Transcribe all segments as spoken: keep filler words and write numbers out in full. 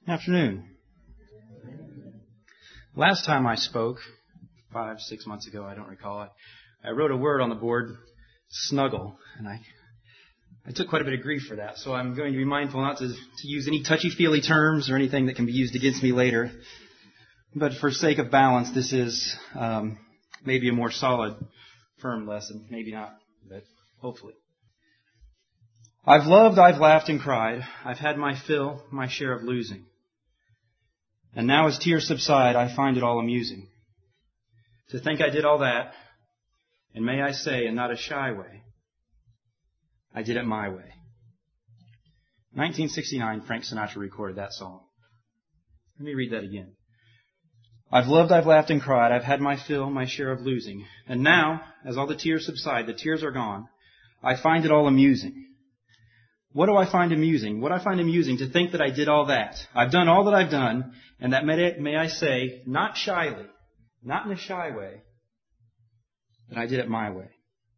Afternoon. Last time I spoke, five, six months ago, I don't recall it, I wrote a word on the board, snuggle, and I I took quite a bit of grief for that, so I'm going to be mindful not to, to use any touchy-feely terms or anything that can be used against me later. But for sake of balance, this is um, maybe a more solid, firm lesson. Maybe not, but hopefully. I've loved, I've laughed and cried. I've had my fill, my share of losing. And now as tears subside, I find it all amusing. To think I did all that, and may I say, in not a shy way, I did it my way. nineteen sixty-nine, Frank Sinatra recorded that song. Let me read that again. I've loved, I've laughed and cried. I've had my fill, my share of losing. And now, as all the tears subside, the tears are gone, I find it all amusing. What do I find amusing? What I find amusing to think that I did all that. I've done all that I've done, and that may, may I say, not shyly, not in a shy way, that I did it my way.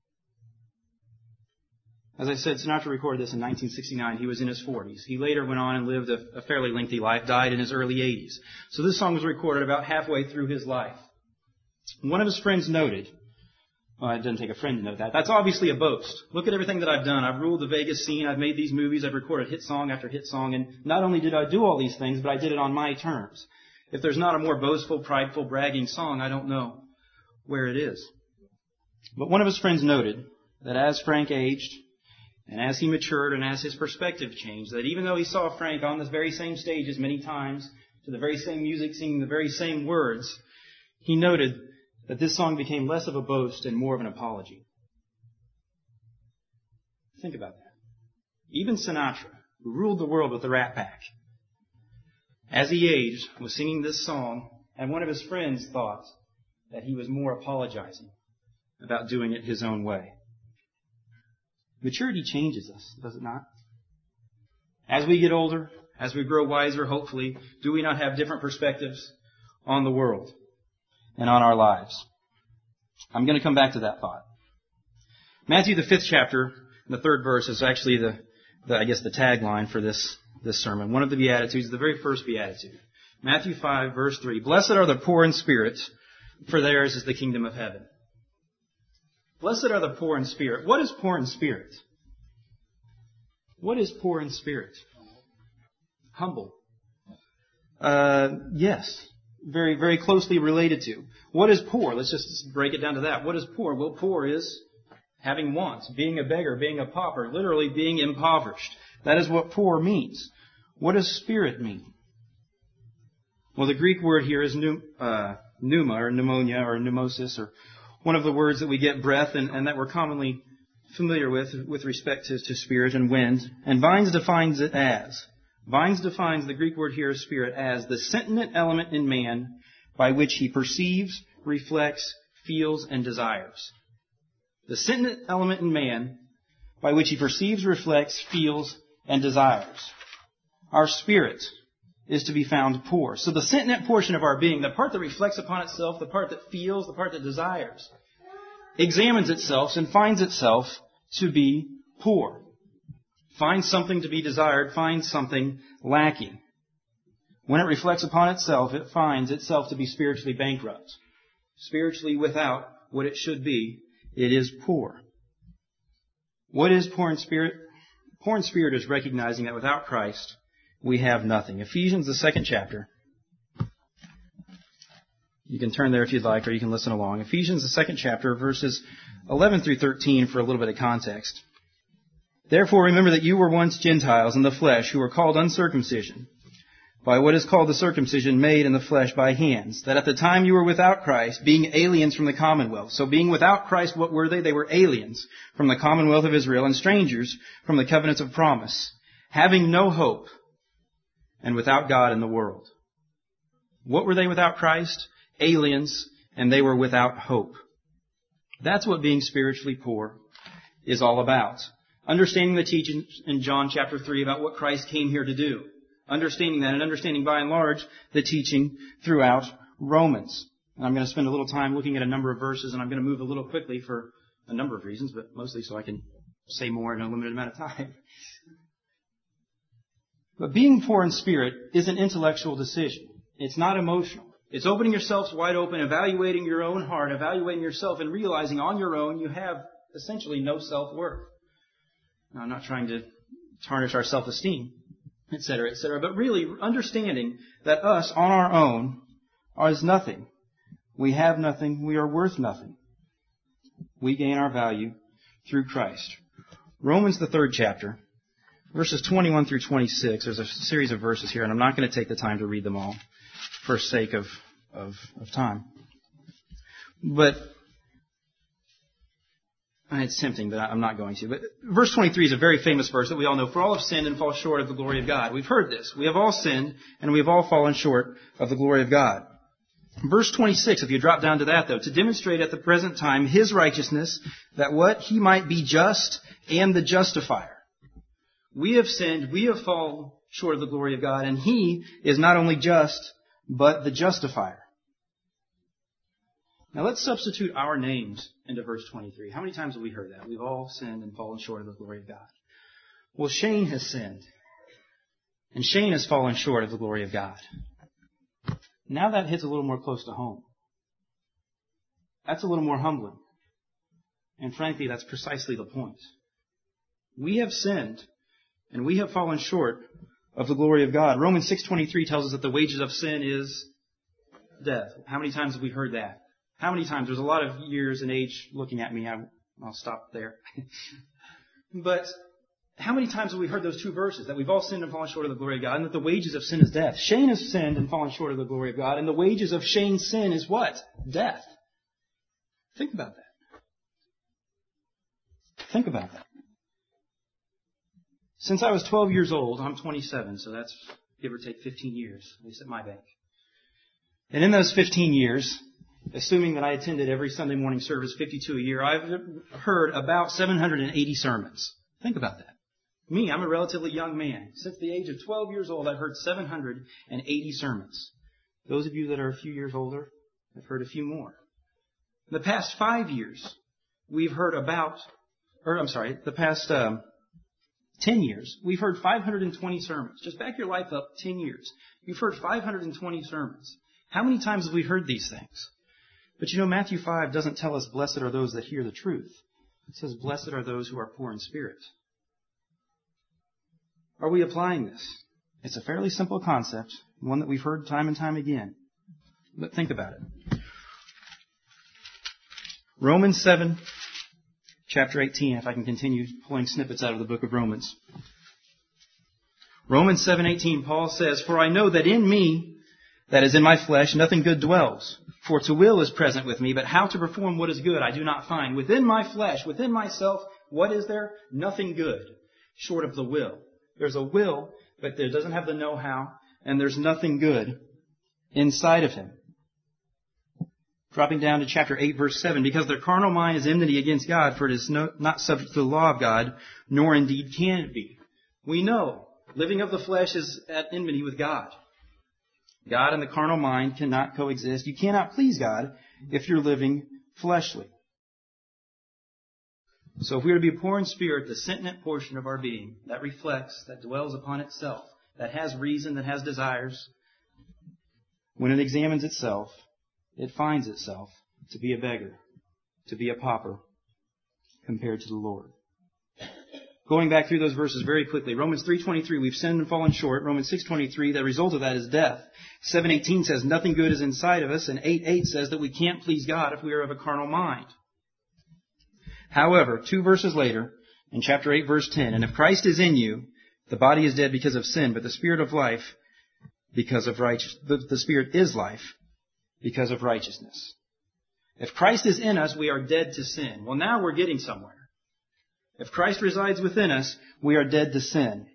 As I said, Sinatra recorded this in nineteen sixty-nine. He was in his forties. He later went on and lived a, a fairly lengthy life, died in his early eighties. So this song was recorded about halfway through his life. One of his friends noted, well, it doesn't take a friend to know that. That's obviously a boast. Look at everything that I've done. I've ruled the Vegas scene. I've made these movies. I've recorded hit song after hit song. And not only did I do all these things, but I did it on my terms. If there's not a more boastful, prideful, bragging song, I don't know where it is. But one of his friends noted that as Frank aged, and as he matured, and as his perspective changed, that even though he saw Frank on the very same stages many times, to the very same music, singing the very same words, he noted that this song became less of a boast and more of an apology. Think about that. Even Sinatra, who ruled the world with the Rat Pack, as he aged, was singing this song, and one of his friends thought that he was more apologizing about doing it his own way. Maturity changes us, does it not? As we get older, as we grow wiser, hopefully, do we not have different perspectives on the world and on our lives? I'm going to come back to that thought. Matthew, the fifth chapter, the third verse, is actually the, the I guess, the tagline for this, this sermon. One of the Beatitudes, the very first Beatitude. Matthew five, verse three. Blessed are the poor in spirit, for theirs is the kingdom of heaven. Blessed are the poor in spirit. What is poor in spirit? What is poor in spirit? Humble. Uh, yes. Very, very closely related to. What is poor? Let's just break it down to that. What is poor? Well, poor is having wants, being a beggar, being a pauper, literally being impoverished. That is what poor means. What does spirit mean? Well, the Greek word here is uh, pneuma, or pneumonia, or pneumosis, or one of the words that we get breath and, and that we're commonly familiar with with respect to, to spirit and wind. And Vines defines it as, Vines defines the Greek word here, spirit, as the sentient element in man by which he perceives, reflects, feels, and desires. The sentient element in man by which he perceives, reflects, feels, and desires. Our spirit is to be found poor. So the sentient portion of our being, the part that reflects upon itself, the part that feels, the part that desires, examines itself and finds itself to be poor. Finds something to be desired, finds something lacking. When it reflects upon itself, it finds itself to be spiritually bankrupt. Spiritually without what it should be, it is poor. What is poor in spirit? Poor in spirit is recognizing that without Christ, we have nothing. Ephesians, the second chapter. You can turn there if you'd like, or you can listen along. Ephesians, the second chapter, verses eleven through thirteen for a little bit of context. Therefore remember that you were once Gentiles in the flesh, who were called uncircumcision, by what is called the circumcision made in the flesh by hands, that at the time you were without Christ, being aliens from the commonwealth. So being without Christ, what were they? They were aliens from the commonwealth of Israel and strangers from the covenants of promise, having no hope and without God in the world. What were they without Christ? Aliens, and they were without hope. That's what being spiritually poor is all about. Understanding the teaching in John chapter three about what Christ came here to do. Understanding that and understanding by and large the teaching throughout Romans. And I'm going to spend a little time looking at a number of verses, and I'm going to move a little quickly for a number of reasons, but mostly so I can say more in a limited amount of time. But being poor in spirit is an intellectual decision. It's not emotional. It's opening yourselves wide open, evaluating your own heart, evaluating yourself, and realizing on your own you have essentially no self-worth. Now, I'm not trying to tarnish our self-esteem, et cetera, et cetera, but really understanding that us on our own is nothing. We have nothing. We are worth nothing. We gain our value through Christ. Romans, the third chapter, verses twenty-one through twenty-six. There's a series of verses here, and I'm not going to take the time to read them all for sake of, of, of time. But it's tempting, but I'm not going to. But verse twenty-three is a very famous verse that we all know. For all have sinned and fall short of the glory of God. We've heard this. We have all sinned, and we have all fallen short of the glory of God. Verse twenty-six, if you drop down to that, though, to demonstrate at the present time His righteousness, that what He might be just and the justifier. We have sinned, we have fallen short of the glory of God, and He is not only just, but the justifier. Now let's substitute our names into verse twenty-three. How many times have we heard that? We've all sinned and fallen short of the glory of God. Well, Shane has sinned. And Shane has fallen short of the glory of God. Now that hits a little more close to home. That's a little more humbling. And frankly, that's precisely the point. We have sinned, and we have fallen short of the glory of God. Romans six twenty-three tells us that the wages of sin is death. How many times have we heard that? How many times? There's a lot of years and age looking at me. I, I'll stop there. But how many times have we heard those two verses? That we've all sinned and fallen short of the glory of God, and that the wages of sin is death. Shane has sinned and fallen short of the glory of God, and the wages of Shane's sin is what? Death. Think about that. Think about that. Since I was twelve years old, I'm twenty-seven, so that's give or take fifteen years, at least at my bank. And in those fifteen years, assuming that I attended every Sunday morning service, fifty-two a year, I've heard about seven hundred eighty sermons. Think about that. Me, I'm a relatively young man. Since the age of twelve years old, I've heard seven hundred eighty sermons. Those of you that are a few years older have heard a few more. In the past five years, we've heard about, or I'm sorry, the past um, ten years, we've heard five hundred twenty sermons. Just back your life up ten years. You've heard five hundred twenty sermons. How many times have we heard these things? But you know, Matthew five doesn't tell us, blessed are those that hear the truth. It says, blessed are those who are poor in spirit. Are we applying this? It's a fairly simple concept, one that we've heard time and time again. But think about it. Romans seven, chapter eighteen, if I can continue pulling snippets out of the book of Romans. Romans seven eighteen, Paul says, for I know that in me, that is in my flesh, nothing good dwells. For to will is present with me, but how to perform what is good I do not find. Within my flesh, within myself, what is there? Nothing good, short of the will. There's a will, but it doesn't have the know-how, and there's nothing good inside of him. Dropping down to chapter eight, verse seven, because their carnal mind is enmity against God, for it is no, not subject to the law of God, nor indeed can it be. We know living of the flesh is at enmity with God. God and the carnal mind cannot coexist. You cannot please God if you're living fleshly. So if we are to be poor in spirit, the sentient portion of our being that reflects, that dwells upon itself, that has reason, that has desires, when it examines itself, it finds itself to be a beggar, to be a pauper, compared to the Lord. Going back through those verses very quickly. Romans three twenty-three, we've sinned and fallen short. Romans six twenty-three, the result of that is death. seven eighteen says nothing good is inside of us. And eight eight says that we can't please God if we are of a carnal mind. However, two verses later, in chapter eight, verse ten, and if Christ is in you, the body is dead because of sin, but the spirit of life because of righteousness. The, the spirit is life because of righteousness. If Christ is in us, we are dead to sin. Well, now we're getting somewhere. If Christ resides within us, we are dead to sin.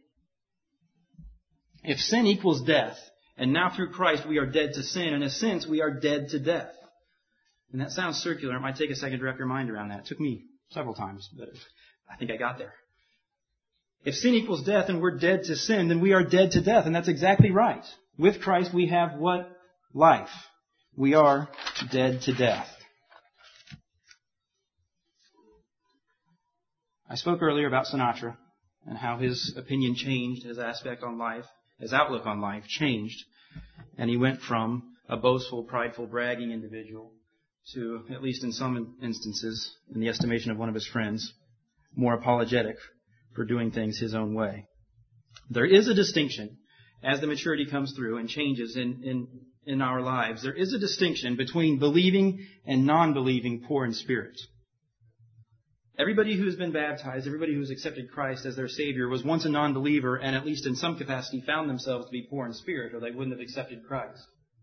If sin equals death, and now through Christ we are dead to sin, in a sense we are dead to death. And that sounds circular. It might take a second to wrap your mind around that. It took me several times, but I think I got there. If sin equals death and we're dead to sin, then we are dead to death. And that's exactly right. With Christ we have what? Life. We are dead to death. I spoke earlier about Sinatra and how his opinion changed, his aspect on life, his outlook on life changed. And he went from a boastful, prideful, bragging individual to, at least in some instances, in the estimation of one of his friends, more apologetic for doing things his own way. There is a distinction as the maturity comes through and changes in, in, in our lives. There is a distinction between believing and non-believing poor in spirit. Everybody who has been baptized, everybody who has accepted Christ as their Savior was once a non-believer and at least in some capacity found themselves to be poor in spirit, or they wouldn't have accepted Christ.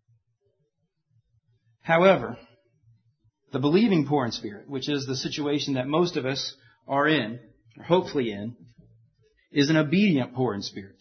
However, the believing poor in spirit, which is the situation that most of us are in, or hopefully in, is an obedient poor in spirit.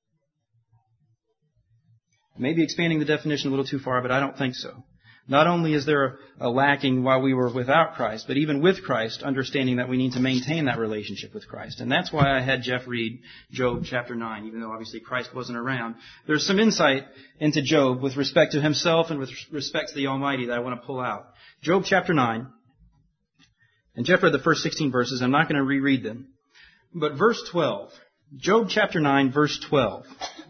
Maybe expanding the definition a little too far, but I don't think so. Not only is there a lacking while we were without Christ, but even with Christ, understanding that we need to maintain that relationship with Christ. And that's why I had Jeff read Job chapter nine, even though obviously Christ wasn't around. There's some insight into Job with respect to himself and with respect to the Almighty that I want to pull out. Job chapter nine, and Jeff read the first sixteen verses. I'm not going to reread them. But verse twelve, Job chapter nine, verse twelve.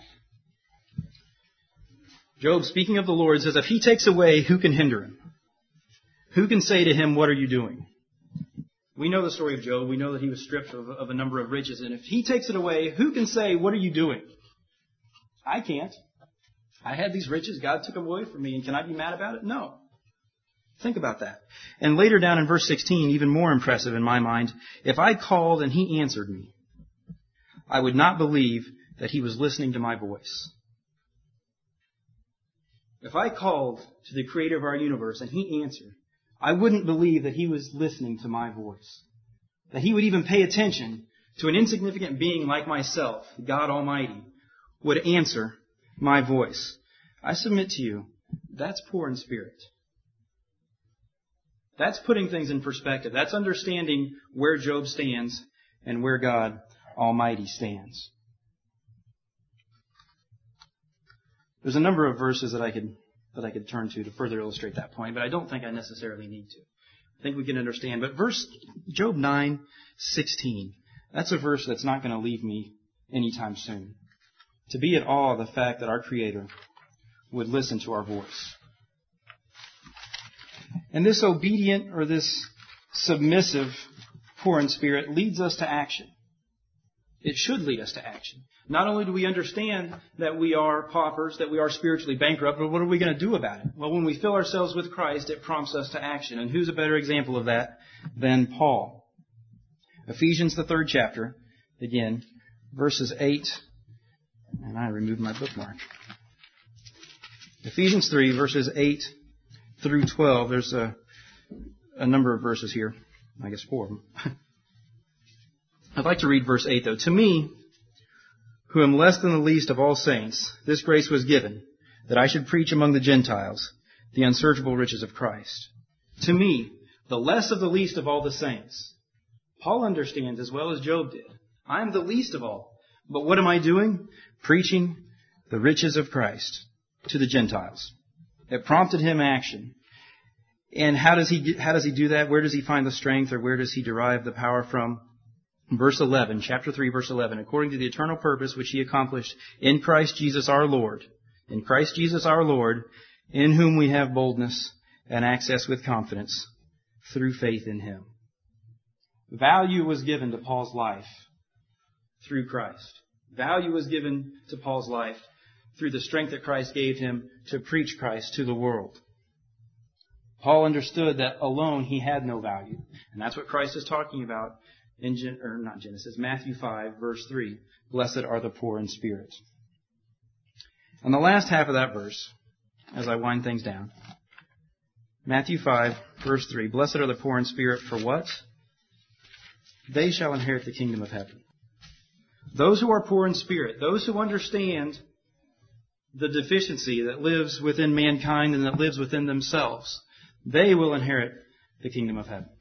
Job, speaking of the Lord, says, if He takes away, who can hinder Him? Who can say to Him, what are you doing? We know the story of Job. We know that he was stripped of, of a number of riches. And if He takes it away, who can say, what are you doing? I can't. I had these riches. God took them away from me. And can I be mad about it? No. Think about that. And later down in verse sixteen, even more impressive in my mind, if I called and He answered me, I would not believe that He was listening to my voice. If I called to the Creator of our universe and He answered, I wouldn't believe that He was listening to my voice. That He would even pay attention to an insignificant being like myself, God Almighty, would answer my voice. I submit to you, that's poor in spirit. That's putting things in perspective. That's understanding where Job stands and where God Almighty stands. There's a number of verses that I could that I could turn to to further illustrate that point, but I don't think I necessarily need to. I think we can understand. But verse Job nine sixteen, that's a verse that's not going to leave me anytime soon. To be at awe of the fact that our Creator would listen to our voice. And this obedient or this submissive poor in spirit leads us to action. It should lead us to action. Not only do we understand that we are paupers, that we are spiritually bankrupt, but what are we going to do about it? Well, when we fill ourselves with Christ, it prompts us to action. And who's a better example of that than Paul? Ephesians, the third chapter, again, verses eight, and I removed my bookmark. Ephesians three, verses eight through twelve. There's a, a number of verses here. I guess four of them. I'd like to read verse eight, though. To me, who am less than the least of all saints, this grace was given, that I should preach among the Gentiles the unsearchable riches of Christ. To me, the less of the least of all the saints. Paul understands as well as Job did. I am the least of all. But what am I doing? Preaching the riches of Christ to the Gentiles. It prompted him action. And how does he how does he do that? Where does he find the strength, or where does he derive the power from? Verse eleven, chapter three, verse eleven, according to the eternal purpose which He accomplished in Christ Jesus our Lord, in Christ Jesus our Lord, in whom we have boldness and access with confidence through faith in Him. Value was given to Paul's life through Christ. Value was given to Paul's life through the strength that Christ gave him to preach Christ to the world. Paul understood that alone he had no value. And that's what Christ is talking about in Gen- or not Genesis, Matthew five, verse three. Blessed are the poor in spirit. And the last half of that verse, as I wind things down, Matthew five, verse three. Blessed are the poor in spirit, for what? They shall inherit the kingdom of heaven. Those who are poor in spirit, those who understand the deficiency that lives within mankind and that lives within themselves, they will inherit the kingdom of heaven.